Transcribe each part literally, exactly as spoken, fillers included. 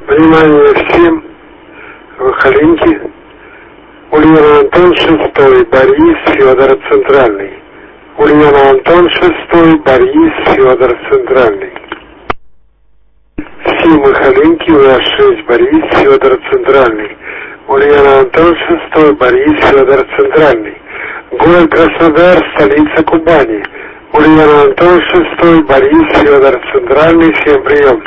Внимание всем, Халинки, Ульяна Антон шестой, Борис, Федор Центральный. Ульяна Антон шестой, Борис, Федор Центральный. Все мы Халинки, УАЗ шесть, Борис, Федор Центральный. Ульяна Антон шестой, Борис, Федор Центральный. Город Краснодар, столица Кубани. Ульяна Антон шестой, Борис, Федор Центральный, всем прием.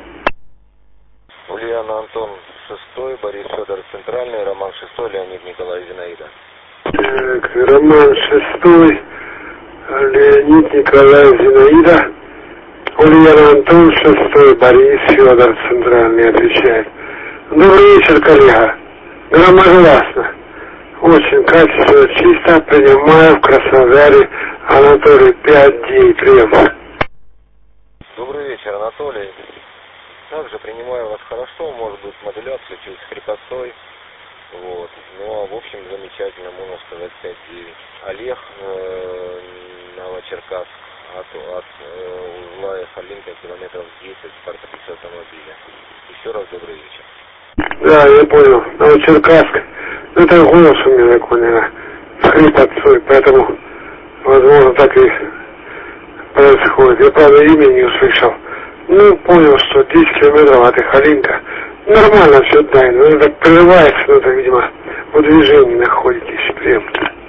Ульяна Антон шестой, Борис, Федор Центральный, Роман шестой, Леонид Николаевич Зинаида. Так, Роман шестой, Леонид Николаевич Зинаида. Ульяна Антон шестой, Борис, Федор Центральный отвечает. Добрый вечер, коллега. Громогласно. Очень качественно, чисто принимаю в Краснодаре. Анатолий пять девять, прием. Добрый вечер, Анатолий. Также принимаю вас хорошо, может быть модуляцию чуть с хрипотцой. Вот. Но в общем замечательно, можно сказать пять девять. Олег, э, Новочеркасск, от, от э, узла Халинка километров десять, парковица автомобиля. Еще раз добрый вечер. Да, я понял. Новочеркасск. Это голос у меня такой, наверное, с хрипотцой, поэтому, возможно, так и происходит. Я, правда, имя не услышал. Ну, понял, что десять километров от Халинка. Нормально все, да, но это так прерывается, но это, видимо, в движении находитесь. Прием.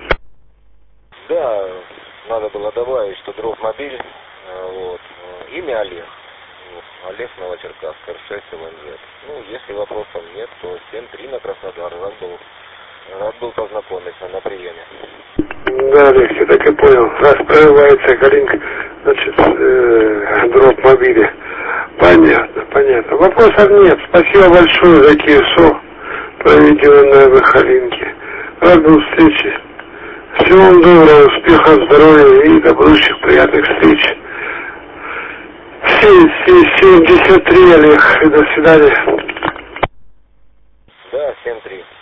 Да, надо было добавить, что Дровмобиль, вот, имя Олег. Вот, Олег, Новочеркасск, эр шесть эл эн зет. Ну, если вопросов нет, то семь три на Краснодар. Рад был, рад был познакомиться на приеме. Да, Олег, я так и понял. Раз прорывается Халинка, значит, э, Дровмобили. Понятно, понятно. Вопросов нет. Спасибо большое за КИСО, проведенное в Халинке. Рад был встрече. Всего вам доброго, успехов, здоровья и до будущих приятных встреч. семьдесят три, Олег, и до свидания. Да, семь три.